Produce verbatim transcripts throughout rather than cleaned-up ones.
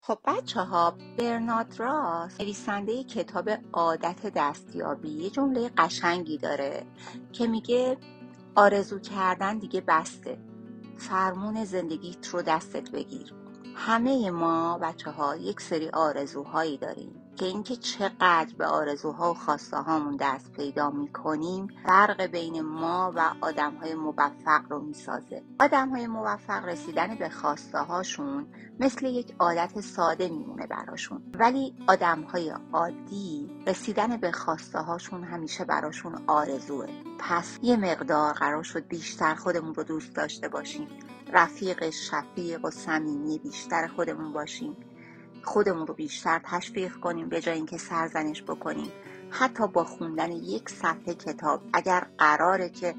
خب بچه ها، برنارد راس نویسنده کتاب عادت دستیابی یه جمله قشنگی داره که میگه آرزو کردن دیگه بسته، فرمون زندگیت رو دستت بگیر. همه ما بچه ها یک سری آرزوهایی داریم که اینکه چقدر به آرزوها و خواسته هامون دست پیدا میکنیم فرق بین ما و آدم های موفق رو میسازه. آدم های موفق رسیدن به خواسته هاشون مثل یک عادت ساده میمونه براشون، ولی آدم های عادی رسیدن به خواسته هاشون همیشه براشون آرزوه. پس یه مقدار قرار شد بیشتر خودمون رو دوست داشته باشیم، رفیق شفیق و صمیمی بیشتر خودمون باشیم، خودمون رو بیشتر تشویق کنیم به جای اینکه سرزنش بکنیم. حتی با خوندن یک صفحه کتاب اگر قراره که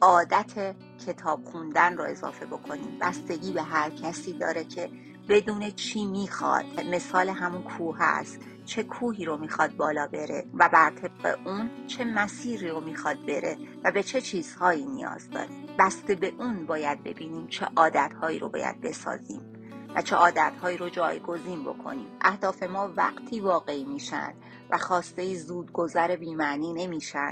عادت کتاب خوندن رو اضافه بکنیم، بستگی به هر کسی داره که بدون چی میخواد. مثال همون کوه هست، چه کوهی رو میخواد بالا بره و بر طبق اون چه مسیری رو میخواد بره و به چه چیزهایی نیاز داره. بسته به اون باید ببینیم چه عادتهایی رو باید بسازیم و چه عادتهایی رو جایگزین بکنیم. اهداف ما وقتی واقعی میشن و خواسته زود گذر بی‌معنی نمیشن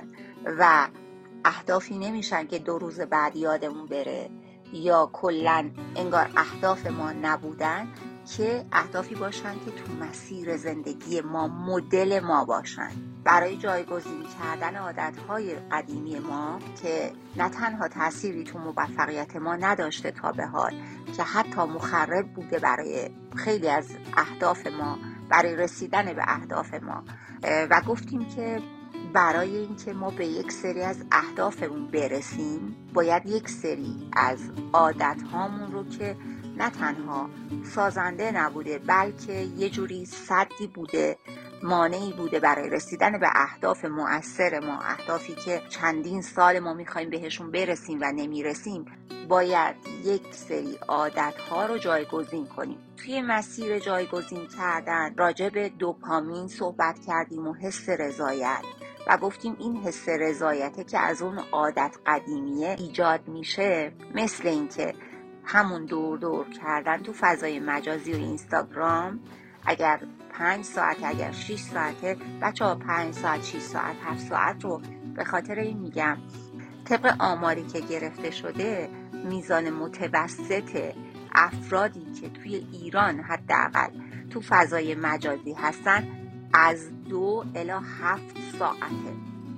و اهدافی نمیشن که دو روز بعد یادمون بره یا کلن انگار اهداف ما نبودن، که اهدافی باشن که تو مسیر زندگی ما مدل ما باشن. برای جایگزین کردن عادتهای قدیمی ما که نه تنها تأثیری تو موفقیت ما نداشته تا به حال، که حتی مخرب بوده برای خیلی از اهداف ما، برای رسیدن به اهداف ما. و گفتیم که برای اینکه ما به یک سری از اهدافمون برسیم باید یک سری از عادت هامون رو که نه تنها سازنده نبوده بلکه یه جوری سدی بوده، مانعی بوده برای رسیدن به اهداف مؤثر ما، اهدافی که چندین سال ما میخوایم بهشون برسیم و نمیرسیم، باید یک سری عادت ها رو جایگزین کنیم. توی مسیر جایگزین کردن راجع به دوپامین صحبت کردیم و حس رضایت و گفتیم این حس رضایته که از اون عادت قدیمیه ایجاد میشه، مثل این که همون دور دور کردن تو فضای مجازی و اینستاگرام. اگر پنج ساعت اگر شش ساعته بچه ها، پنج ساعت شش ساعت هفت ساعت رو به خاطر این میگم طبق آماری که گرفته شده میزان متوسط افرادی که توی ایران حداقل تو فضای مجازی هستن از دو الی هفت ساعته.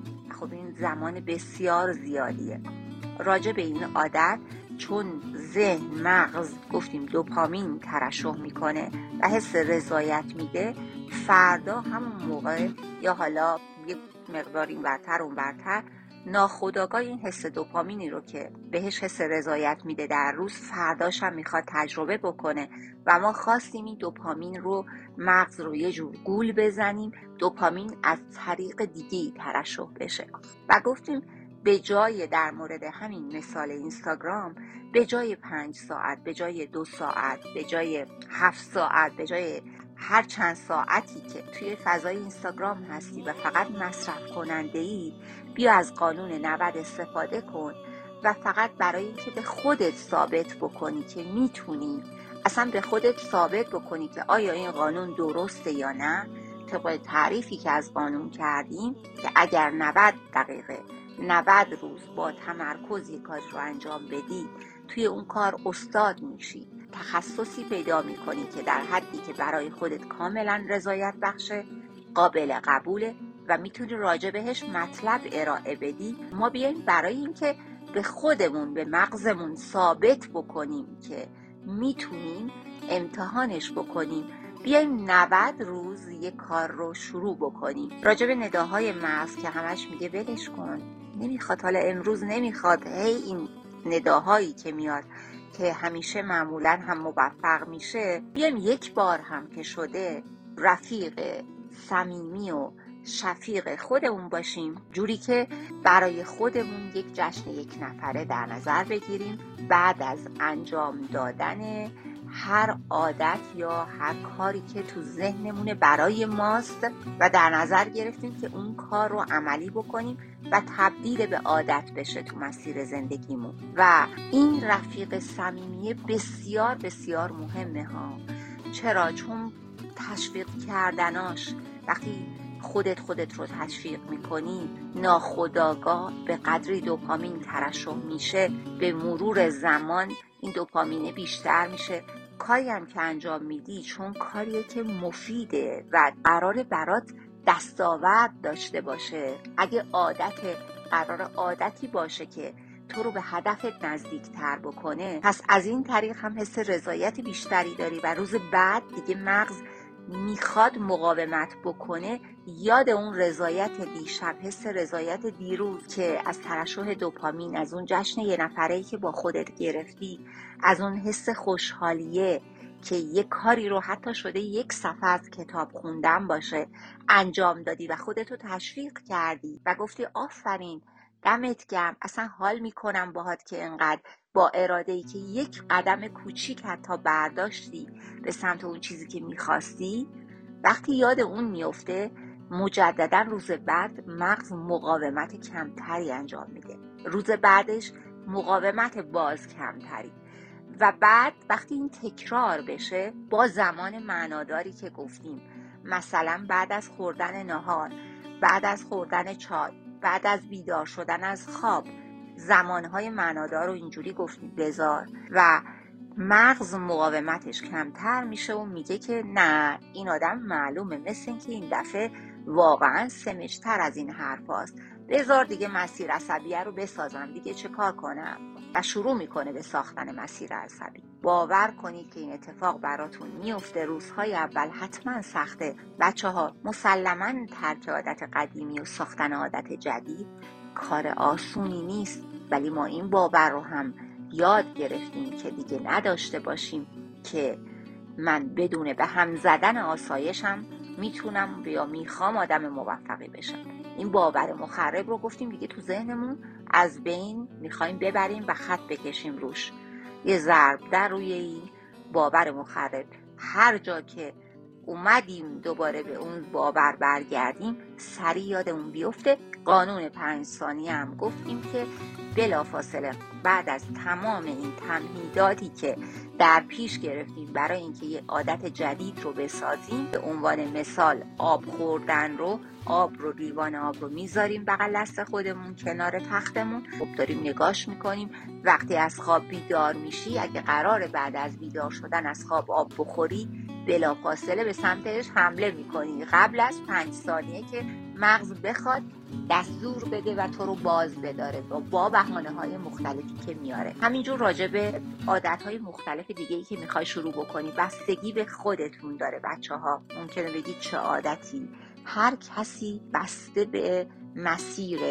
خب این زمان بسیار زیادیه. راجع به این عادت، چون ذهن مغز گفتیم دوپامین ترشح میکنه و حس رضایت میده، فردا همون موقع یا حالا یک مقدار این برتر اون برتر ناخودآگاه این حس دوپامینی رو که بهش حس رضایت میده در روز، فرداش هم میخواد تجربه بکنه و ما خواستیم این دوپامین رو مغز رو یه جور گول بزنیم، دوپامین از طریق دیگه‌ای ترشح بشه. و گفتیم به جای در مورد همین مثال اینستاگرام، به جای پنج ساعت، به جای دو ساعت، به جای هفت ساعت، به جای هر چند ساعتی که توی فضای اینستاگرام هستی و فقط مصرف کننده ای، بیا از قانون نود استفاده کن و فقط برای اینکه به خودت ثابت بکنی که میتونی، اصلا به خودت ثابت بکنی که آیا این قانون درسته یا نه، طبق تعریفی که از قانون کردیم که اگر نود دقیقه نود روز با تمرکز یک کار رو انجام بدی، توی اون کار استاد میشی، تخصصی پیدا میکنی که در حدی که برای خودت کاملا رضایت بخشه، قابل قبوله و میتونی راجع بهش مطلب ارائه بدی. ما بیایم برای اینکه به خودمون، به مغزمون ثابت بکنیم که میتونیم امتحانش بکنیم، بیایم نود روز یک کار رو شروع بکنیم. راجع به نداهای مغز که همش میگه ولش کن، نمیخواد، حالا امروز نمیخواد، هی این نداهایی که میاد که همیشه معمولا هم موفق میشه، بیایم یک بار هم که شده رفیق صمیمی و شفیق خودمون باشیم، جوری که برای خودمون یک جشن یک نفره در نظر بگیریم بعد از انجام دادن هر عادت یا هر کاری که تو ذهنمونه برای ماست و در نظر گرفتیم که اون کار رو عملی بکنیم و تبدیل به عادت بشه تو مسیر زندگیمون. و این رفیق صمیمی بسیار بسیار مهمه ها. چرا؟ چون تشویق کردناش، وقتی خودت خودت رو تشویق میکنی ناخودآگاه به قدری دوپامین ترشح میشه، به مرور زمان این دوپامینه بیشتر میشه. کاری هم که انجام میدی چون کاریه که مفیده و قراره برات دستاورد داشته باشه، اگه عادت قرار عادتی باشه که تو رو به هدفت نزدیک تر بکنه، پس از این طریق هم حس رضایت بیشتری داری و روز بعد دیگه مغز میخواد مقاومت بکنه، یاد اون رضایت دیشب، حس رضایت دیروز که از ترشح دوپامین، از اون جشن یه نفره‌ای که با خودت گرفتی، از اون حس خوشحالیه که یه کاری رو حتی شده یک صفحه از کتاب خوندن باشه انجام دادی و خودتو تشویق کردی و گفتی آفرین، دمت گرم، اصلا حال میکنم باهات که انقدر با اراده‌ای که یک قدم کوچیک حتی برداشتی به سمت اون چیزی که میخواستی. وقتی یاد اون میفته مجددا روز بعد مغز مقاومت کمتری انجام میده، روز بعدش مقاومت باز کمتری، و بعد وقتی این تکرار بشه با زمان معناداری که گفتیم، مثلا بعد از خوردن نهار، بعد از خوردن چای، بعد از بیدار شدن از خواب، زمانهای معنادار رو اینجوری گفتیم بذار و مغز مقاومتش کمتر میشه و میگه که نه، این آدم معلومه مثل این که این دفعه واقعا سمجتر از این حرف هاست، بذار دیگه مسیر عصبیه رو بسازم، دیگه چه کار کنم، و شروع میکنه به ساختن مسیر عصبی. باور کنید که این اتفاق براتون میفته. روزهای اول حتما سخته بچه ها، مسلما ترک عادت قدیمی و ساختن عادت جدید کار آسونی نیست، ولی ما این باور رو هم یاد گرفتیم که دیگه نداشته باشیم که من بدون به هم زدن آسایشم میتونم یا میخوام آدم موفقی بشم. این باور مخرب رو گفتیم دیگه تو ذهنمون از بین میخوایم ببریم و خط بکشیم روش، یه ضرب در روی این باور مخرب. هر جا که اومدیم دوباره به اون باور برگردیم سریع یاد اون بیفته. قانون پنج ثانیه هم گفتیم که بلافاصله بعد از تمام این تمهیداتی که در پیش گرفتیم برای اینکه یه عادت جدید رو بسازیم، به عنوان مثال آب خوردن رو، آب رو لیوان آب رو میذاریم بغل دست خودمون کنار تختمون، خب داریم نگاش میکنیم. وقتی از خواب بیدار میشی، اگه قراره بعد از بیدار شدن از خواب آب بخوری، بلافاصله به سمتش حمله میکنی قبل از پنج ثانیه که مغز بخواد دستور بده و تو رو باز بداره با بهانه های مختلفی که میاره. همینجور راجع به عادت های مختلف دیگه ای که میخوای شروع بکنی بستگی به خودتون داره بچه ها. ممکنه بگید چه عادتی؟ هر کسی بسته به مسیر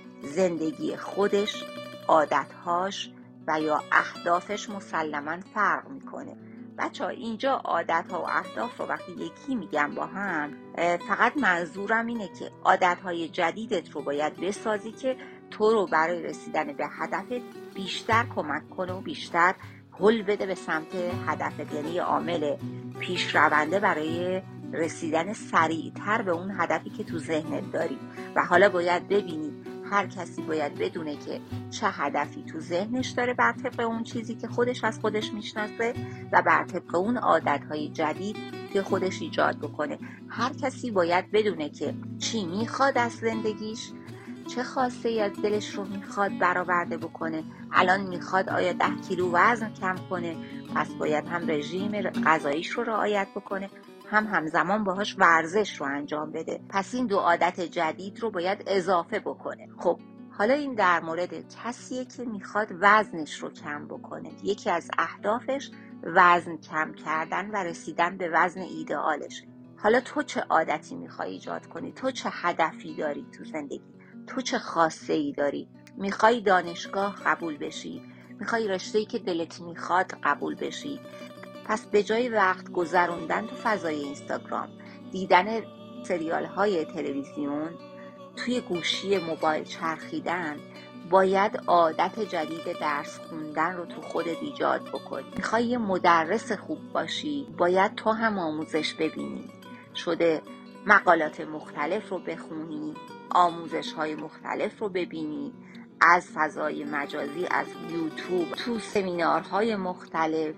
زندگی خودش، عادتهاش و یا اهدافش مسلماً فرق میکنه. بچه ها اینجا عادت ها و اهداف رو وقتی یکی میگم با هم، فقط منظورم اینه که عادت های جدیدت رو باید بسازی که تو رو برای رسیدن به هدفت بیشتر کمک کنه و بیشتر هل بده به سمت هدفت، یعنی عامل پیشرونده برای رسیدن سریعتر به اون هدفی که تو ذهنت داری. و حالا باید ببینی هر کسی باید بدونه که چه هدفی تو ذهنش داره بر طبق اون چیزی که خودش از خودش میشناسه و بر طبق اون عادتهای جدید که خودش ایجاد بکنه. هر کسی باید بدونه که چی میخواد از زندگیش، چه خواسته ای از دلش رو میخواد برآورده بکنه. الان میخواد آیا ده کیلو وزن کم کنه، پس باید هم رژیم غذاییش رو رعایت بکنه، هم همزمان باهاش ورزش رو انجام بده. پس این دو عادت جدید رو باید اضافه بکنه. خب حالا این در مورد کسیه که میخواد وزنش رو کم بکنه. یکی از اهدافش وزن کم کردن و رسیدن به وزن ایدئالشه. حالا تو چه عادتی میخوای ایجاد کنی؟ تو چه هدفی داری تو زندگی؟ تو چه خواسته ای داری؟ میخوای دانشگاه قبول بشی؟ میخوای رشته‌ای که دلت میخواد قبول بشی؟ پس به جای وقت گذروندن تو فضای اینستاگرام، دیدن سریال های تلویزیون، توی گوشی موبایل چرخیدن، باید عادت جدید درس خوندن رو تو خودت ایجاد بکنی. میخوای یه مدرس خوب باشی، باید تو هم آموزش ببینی، شده مقالات مختلف رو بخونی، آموزش های مختلف رو ببینی از فضای مجازی، از یوتیوب، تو سمینارهای مختلف،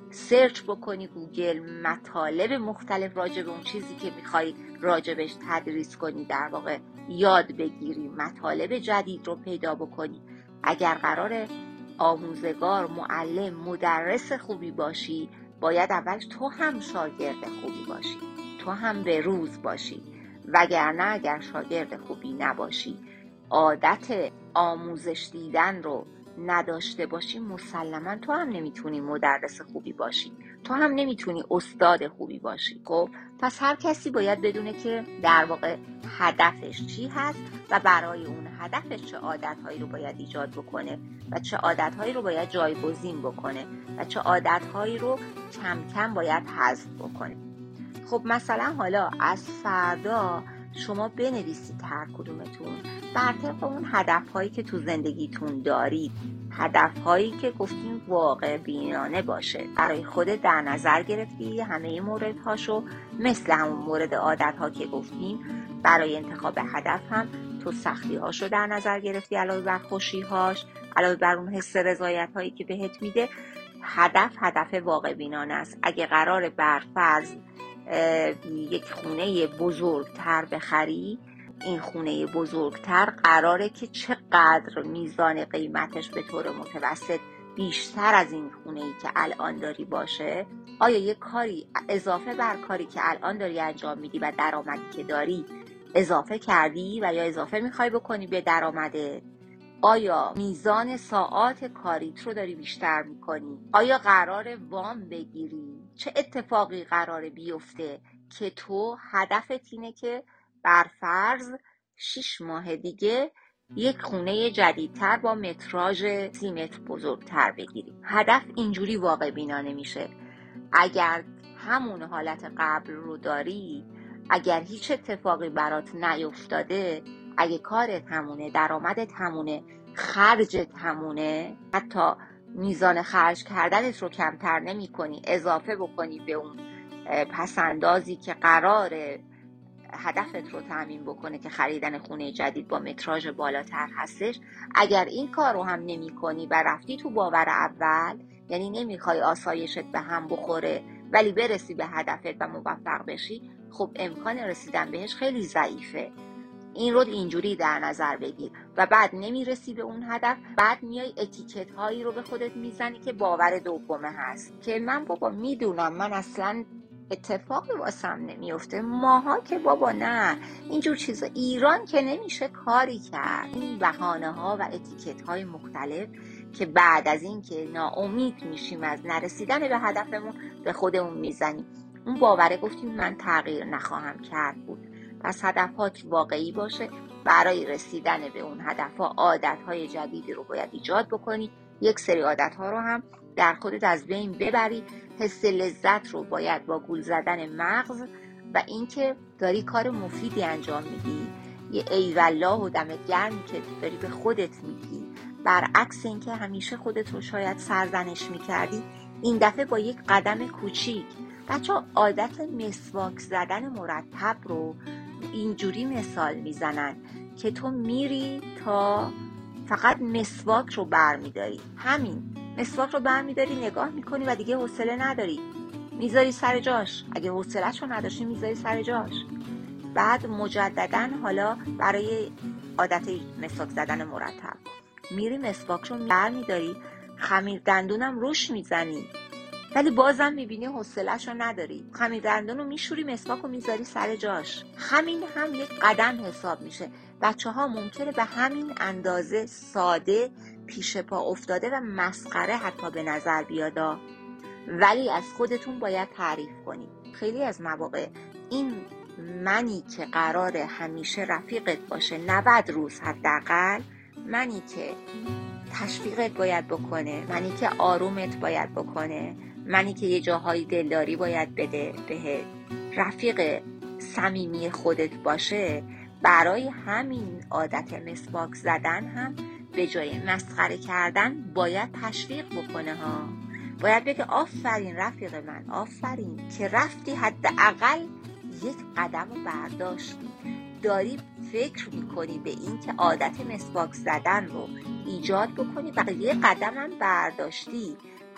سرچ بکنی گوگل مطالب مختلف راجع به اون چیزی که میخوای راجبش تدریس کنی، در واقع یاد بگیری، مطالب جدید رو پیدا بکنی. اگر قراره آموزگار، معلم، مدرس خوبی باشی، باید اول تو هم شاگرد خوبی باشی، تو هم به روز باشی. وگرنه اگر شاگرد خوبی نباشی، عادت آموزش دیدن رو نداشته باشی، مسلما تو هم نمیتونی مدرس خوبی باشی، تو هم نمیتونی استاد خوبی باشی. خب پس هر کسی باید بدونه که در واقع هدفش چی هست و برای اون هدفش چه عادتهایی رو باید ایجاد بکنه و چه عادتهایی رو باید جایگزین بکنه و چه عادتهایی رو کم کم باید حذف بکنه. خب مثلا حالا از فردا شما بنویسید هر کدومتون بر طبق اون هدفهایی که تو زندگیتون دارید، هدفهایی که گفتیم واقع بینانه باشه، برای خودت در نظر گرفتی همه موردهاشو، مثل همون مورد عادتها که گفتیم. برای انتخاب هدف هم تو سختی‌هاشو در نظر گرفتی علاوه بر خوشی‌هاش، علاوه بر اون حس رضایت هایی که بهت میده. هدف هدف واقع بینانه است. اگه قراره بر فرض یک خونه بزرگتر بخری، این خونه بزرگتر قراره که چقدر میزان قیمتش به طور متوسط بیشتر از این خونه‌ای که الان داری باشه؟ آیا یک کاری اضافه بر کاری که الان داری انجام میدی و درآمدی که داری اضافه کردی و یا اضافه میخوای بکنی به درآمدت؟ آیا میزان ساعات کاریت رو داری بیشتر میکنی؟ آیا قراره وام بگیری؟ چه اتفاقی قراره بیفته که تو هدفت اینه که بر فرض شش ماه دیگه یک خونه جدیدتر با متراژ سی متر بزرگتر بگیری؟ هدف اینجوری واقع بینانه میشه. اگر همون حالت قبل رو داری، اگر هیچ اتفاقی برات نیفتاده، اگه کارت همونه، درآمدت همونه، خرجت همونه، حتی میزان خرج کردنت رو کمتر نمی کنی، اضافه بکنی به اون پسندازی که قراره هدفت رو تامین بکنه که خریدن خونه جدید با متراژ بالاتر هستش، اگر این کار رو هم نمی کنی و رفتی تو باور اول، یعنی نمیخوای آسایشت به هم بخوره ولی برسی به هدفت و موفق بشی، خب امکان رسیدن بهش خیلی ضعیفه. این رو اینجوری در نظر بگیر و بعد نمیرسی به اون هدف، بعد میای اتیکت هایی رو به خودت میزنی که باور دومه هست که من بابا میدونم، من اصلا اتفاقی واسم نمیفته، ماها که بابا نه، اینجور چیزا ایران که نمیشه کاری کرد. این بهانه ها و اتیکت های مختلف که بعد از این که ناامید میشیم از نرسیدن به هدفمون به خودمون میزنیم. اون باوره گفتیم من تغییر نخواهم کرد بود. پس هدفات واقعی باشه. برای رسیدن به اون هدفها عادتهای جدیدی رو باید ایجاد بکنی، یک سری عادتها رو هم در خودت از بین ببری. حس لذت رو باید با گول زدن مغز و اینکه داری کار مفیدی انجام میدی، یه ای والله و دمت گرمی که داری به خودت میگی، برعکس اینکه همیشه خودت رو شاید سرزنش میکردی، این دفعه با یک قدم کوچیک. بچه عادت مسواک زدن مرتب رو اینجوری مثال میزنن که تو میری تا فقط مسواک رو برمیداری، همین مسواک رو برمیداری، نگاه میکنی و دیگه حوصله نداری، میذاری سر جاش. اگه حوصله‌شو نداشتی میذاری سر جاش. بعد مجددا حالا برای عادت مسواک زدن مرتب میری مسواک رو برمیداری، خمیر دندونم روش میزنی ولی بازم میبینی حوصله‌ش رو نداری، خمیر دندون رو میشوری، مسواک رو میذاری سر جاش. همین هم یک قدم حساب میشه. بچه ها ممکنه به همین اندازه ساده، پیش پا افتاده و مسخره حتی به نظر بیادا، ولی از خودتون باید تعریف کنید. خیلی از مواقع این منی که قراره همیشه رفیقت باشه نود روز حداقل، منی که تشویقت باید بکنه، منی که آرومت باید بکنه، منی که یه جاهای دلداری باید بده بهت، رفیق صمیمی خودت باشه، برای همین عادت مسواک زدن هم به جای مسخره کردن باید تشویق بکنه ها. باید بگه آفرین رفیق من، آفرین که رفتی حداقل یک قدم رو برداشتی، داری فکر میکنی به این که عادت مسواک زدن رو ایجاد بکنی و یه قدم هم برداشتی.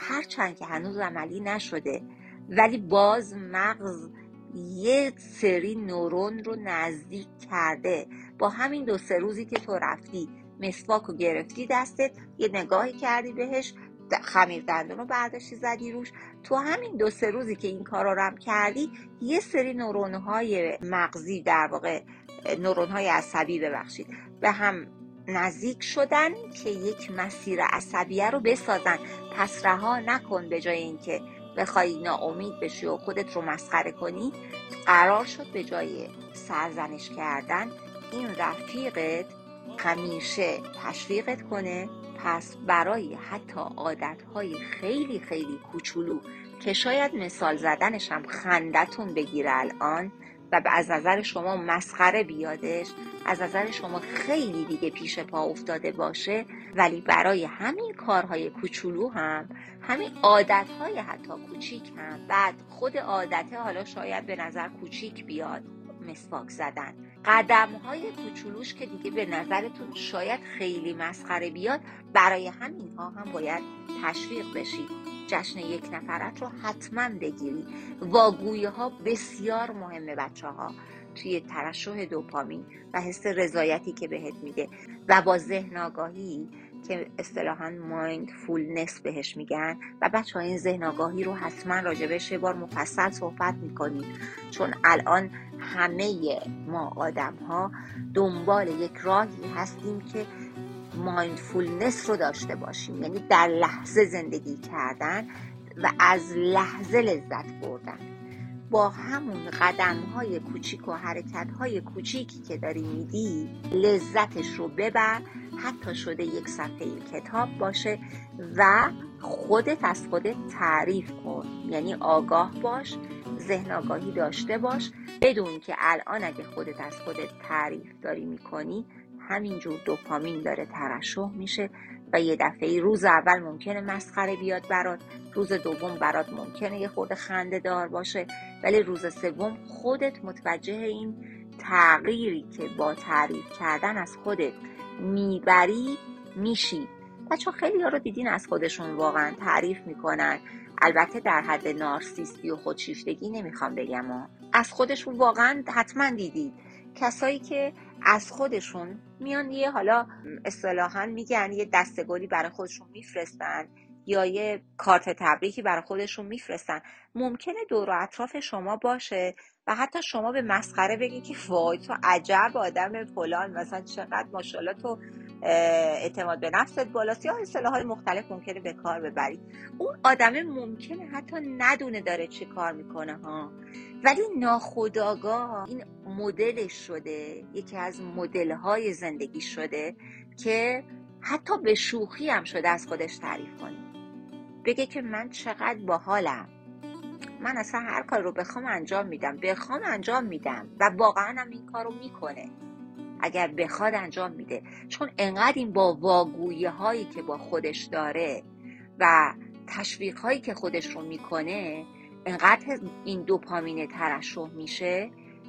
هرچند که هنوز عملی نشده، ولی باز مغز یه سری نورون رو نزدیک کرده. با همین دو سه روزی که تو رفتی مسواک رو گرفتی دستت، یه نگاهی کردی بهش، خمیر دندون رو برداشتی زدی روش، تو همین دو سه روزی که این کار رو هم کردی یه سری نورون‌های مغزی، در واقع نورون‌های عصبی ببخشید، به هم نزدیک شدن که یک مسیر عصبیه رو بسازن. پس رها نکن، به جای اینکه بخوای ناامید بشی و خودت رو مسخره کنی، قرار شد به جای سرزنش کردن این رفیقت همیشه تشویقت کنه. پس برای حتی عادتهای خیلی خیلی کوچولو که شاید مثال زدنش هم خندتون بگیره الان و از نظر شما مسخره بیادش، از نظر شما خیلی دیگه پیش پا افتاده باشه، ولی برای همین کارهای کوچولو هم، همین عادتهای حتی کوچیک هم، بعد خود عادته حالا شاید به نظر کوچیک بیاد، مسواک زدن، قدمهای کوچولوش که دیگه به نظرتون شاید خیلی مسخره بیاد، برای همین ها هم باید تشویق بشید. جشن یک نفرت رو حتما بگیری. واگویی ها بسیار مهمه بچه ها توی ترشح دوپامین و حس رضایتی که بهت میده. و با ذهن آگاهی که اصطلاحاً مایندفولنس بهش میگن، و بچه ها این ذهن آگاهی رو حتما راجبش یه بار مفصل صحبت میکنیم، چون الان همه ما آدم ها دنبال یک راهی هستیم که مایندفولنس رو داشته باشیم، یعنی در لحظه زندگی کردن و از لحظه لذت بردن. با همون قدم‌های کوچیک و حرکت‌های کوچیکی که داری میدی لذتش رو ببر، حتی شده یک صفحه کتاب باشه، و خودت از خودت تعریف کن. یعنی آگاه باش، ذهن آگاهی داشته باش، بدون که الان اگه خودت از خودت تعریف داری میکنی همینجور دوپامین داره ترشح میشه و یه دفعه روز اول ممکنه مسخره بیاد برات، روز دوم برات ممکنه یه خورده خنده دار باشه، ولی روز سوم خودت متوجه این تغییری که با تعریف کردن از خودت میبری میشی. بچه خیلی ها رو دیدین از خودشون واقعا تعریف میکنن، البته در حد نارسیستی و خودشیفتگی نمیخوام بگم ها. از خودشون واقعا حتما دیدید کسایی که از خودشون میان یه حالا اصطلاحاً میگن یه دستگلی برای خودشون میفرستن یا یه کارت تبریکی برای خودشون میفرستن. ممکنه دور و اطراف شما باشه و حتی شما به مسخره بگی که وای تو عجب آدم فلان، مثلا چقدر ماشاءالله تو اعتماد به نفست بالاست، یا اصطلاحات مختلف ممکنه به کار ببری. اون آدم ممکنه حتی ندونه داره چه کار میکنه ها، ولی ناخودآگاه این مدلش شده، یکی از مدل‌های زندگی شده که حتی به شوخی هم شده از خودش تعریف کنه، بگه که من چقدر باحالم، من اصلا هر کار رو بخوام انجام میدم، بخوام انجام میدم، و واقعا هم این کار رو میکنه. اگر بخواد انجام میده، چون انقدر این با واگویی هایی که با خودش داره و تشویق هایی که خودش رو میکنه، انقدر این دوپامین ترشح میشه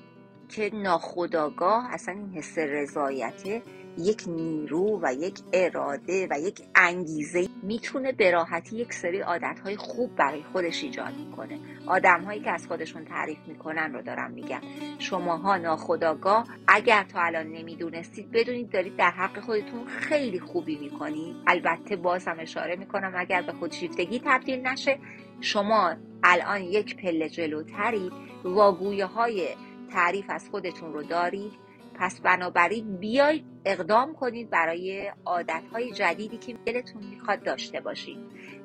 که ناخودآگاه اصلا این حس رضایته یک نیرو و یک اراده و یک انگیزه میتونه به راحتی یک سری عادتهای خوب برای خودش ایجاد میکنه. آدمهایی که از خودشون تعریف میکنن رو دارم میگم. شماها ناخودآگاه اگر تا الان نمیدونستید بدونید دارید در حق خودتون خیلی خوبی میکنید. البته باز هم اشاره میکنم اگر به خودشیفتگی تبدیل نشه، شما الان یک پله جلوتری، واگویه های تعریف از خودتون رو دارید. پس بنابراین بیایید اقدام کنید برای عادتهای جدیدی که دلتون میخواد داشته باشید.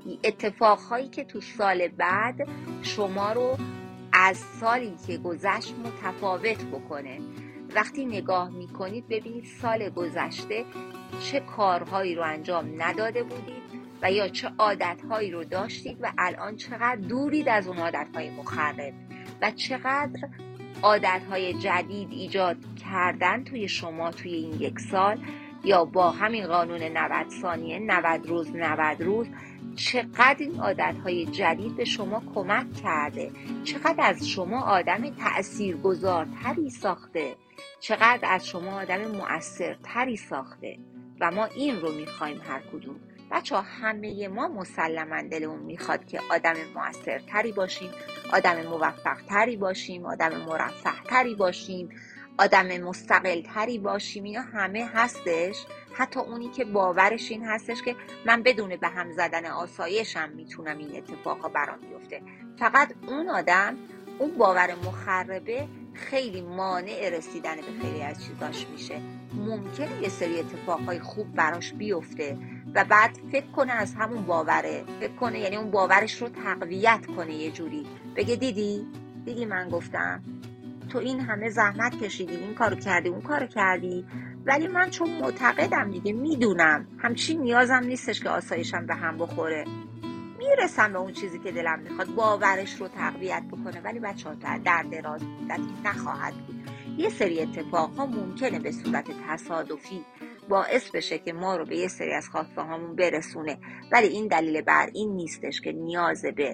اتفاقهایی که تو سال بعد شما رو از سالی که گذشت متفاوت بکنه. وقتی نگاه میکنید ببینید سال گذشته چه کارهایی رو انجام نداده بودید و یا چه عادتهایی رو داشتید و الان چقدر دورید از اون عادتهای مخرب و چقدر عادتهای جدید ایجاد کردن توی شما توی این یک سال، یا با همین قانون نود ثانیه نود روز نود روز چقدر این عادتهای جدید به شما کمک کرده، چقدر از شما آدم تأثیرگذارتری ساخته، چقدر از شما آدم مؤثرتری ساخته. و ما این رو میخوایم هر کدوم بچه ها همه ما مسلما دلمون میخواد که آدم موثرتری باشیم، آدم موفقتری باشیم، آدم مرفهتری باشیم، آدم مستقلتری باشیم. اینا همه هستش. حتی اونی که باورش این هستش که من بدون به هم زدن آسایشم میتونم این اتفاقا برام بیفته. فقط اون آدم، اون باور مخربه خیلی مانع رسیدن به خیلی از چیزاش میشه. ممکنه یه سری اتفاقای خوب براش بیفته و بعد فکر کنه از همون باوره، فکر کنه یعنی اون باورش رو تقویت کنه، یه جوری بگه دیدی دیدی من گفتم تو این همه زحمت کشیدی، این کارو کردی، اون کارو کردی، ولی من چون معتقدم دیگه، میدونم همچین نیازم نیستش که آسایشم به هم بخوره، میرسم به اون چیزی که دلم میخواد. باورش رو تقویت بکنه. ولی بچه‌ها در دراز مدت نخواهد بود. یه سری اتفاقها ممکنه به صورت تصادفی باعث بشه که ما رو به یه سری از خواسته هامون برسونه، ولی این دلیل بر این نیستش که نیاز به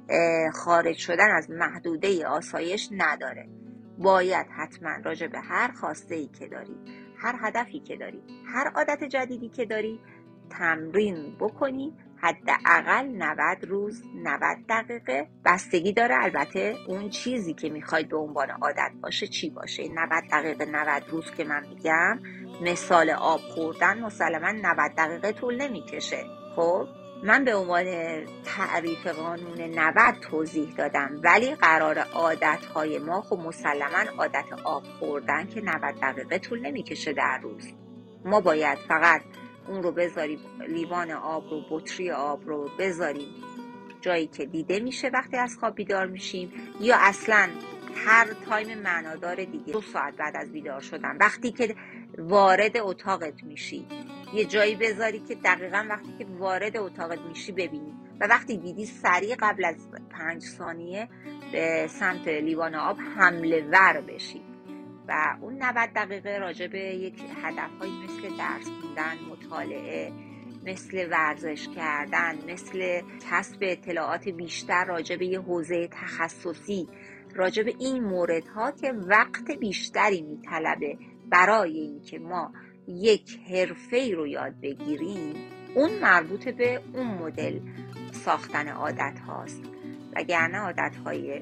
خارج شدن از محدوده آسایش نداره. باید حتما راجع به هر خواسته ای که داری، هر هدفی که داری، هر عادت جدیدی که داری تمرین بکنی. حداقل نود روز، نود دقیقه، بستگی داره البته اون چیزی که میخواید به عنوان عادت باشه چی باشه. نود دقیقه، نود روز که من میگم، مثال آب خوردن مسلما نود دقیقه طول نمیکشه. خب من به عنوان تعریف قانون نود توضیح دادم، ولی قرار عادتهای ما خب مسلما عادت آب خوردن که نود دقیقه طول نمیکشه در روز. ما باید فقط اون رو بذاریم، لیوان آب رو، بطری آب رو بذاریم جایی که دیده میشه وقتی از خواب بیدار میشیم، یا اصلا هر تایم معنادار دیگه، دو ساعت بعد از بیدار شدن وقتی که وارد اتاقت میشی یه جایی بذاری که دقیقا وقتی که وارد اتاقت میشی ببینی، و وقتی دیدی سریع قبل از پنج ثانیه به سمت لیوان آب حمله ور بشی. و اون نود دقیقه راجع به یک هدفهایی مثل درس خوندن، مطالعه، مثل ورزش کردن، مثل کسب اطلاعات بیشتر راجع به یه حوزه تخصصی، راجع به این موردها که وقت بیشتری میطلبه برای اینکه ما یک حرفه‌ای رو یاد بگیریم، اون مربوط به اون مدل ساختن عادت هاست. وگرنه عادت های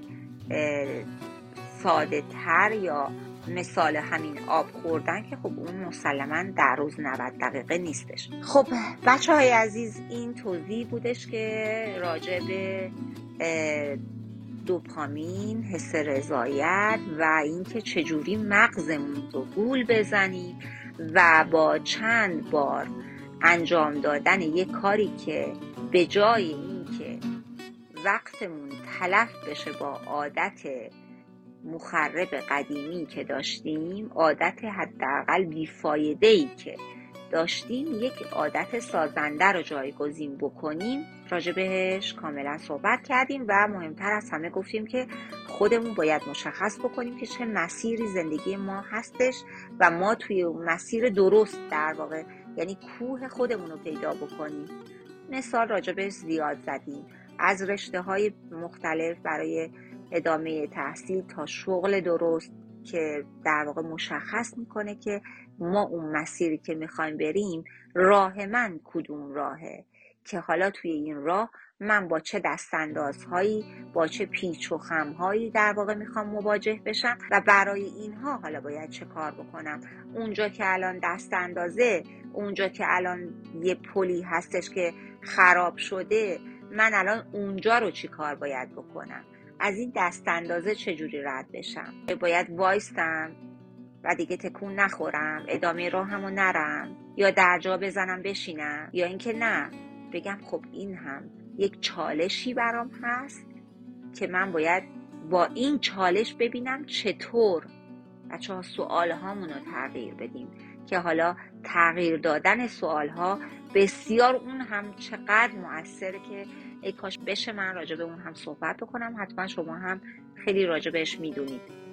ساده تر یا مثال همین آب خوردن که خب اون مسلما در روز نود دقیقه نیستش. خب بچه های عزیز، این توضیح بودش که راجع به دوپامین، حس رضایت و اینکه چجوری مغزمون رو گول بزنیم و با چند بار انجام دادن یک کاری که به جای اینکه وقتمون تلف بشه با عادت مخرب قدیمی که داشتیم، عادت حداقل بیفایده‌ای که داشتیم، یک عادت سازنده رو جایگزین بکنیم. راجع بهش کاملا صحبت کردیم و مهمتر از همه گفتیم که خودمون باید مشخص بکنیم که چه مسیری زندگی ما هستش و ما توی اون مسیر درست، در واقع یعنی کوه خودمون رو پیدا بکنیم. مثال راجع بهش زیاد زدیم، از رشته های مختلف برای ادامه تحصیل تا شغل درست که در واقع مشخص میکنه که ما اون مسیری که میخوایم بریم، راه من کدوم راهه، که حالا توی این راه من با چه دستاندازهایی، با چه پیچ و خمهایی در واقع میخوام مواجه بشم و برای اینها حالا باید چه کار بکنم. اونجا که الان دستاندازه، اونجا که الان یه پلی هستش که خراب شده، من الان اونجا رو چی کار باید بکنم، از این دستاندازه چجوری رد بشم. باید وایستم و دیگه تکون نخورم، ادامه راهمو نرم، یا درجا بزنم بشینم، یا اینکه نه بگم خب این هم یک چالشی برام هست که من باید با این چالش ببینم چطور بچه ها سؤال هامون رو تغییر بدیم، که حالا تغییر دادن سؤال ها بسیار اون هم چقدر مؤثره که ای کاش بشه من راجع به اون هم صحبت بکنم. حتما شما هم خیلی راجع بهش میدونید.